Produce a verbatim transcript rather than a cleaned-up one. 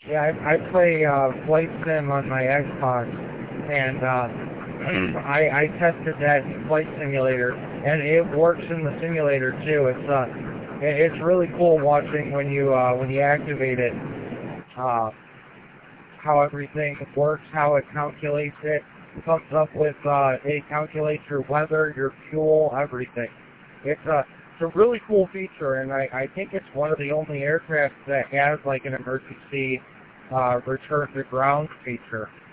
Yeah, I, I play uh, Flight Sim on my Xbox, and uh, I, I tested that flight simulator, and it works in the simulator too. It's uh, it, it's really cool watching when you uh, when you activate it, uh, how everything works, how it calculates it, comes up with uh, it calculates your weather, your fuel, everything. It's a it's a really cool feature, and I, I think it's one of the only aircraft that has like an emergency uh, return to ground feature.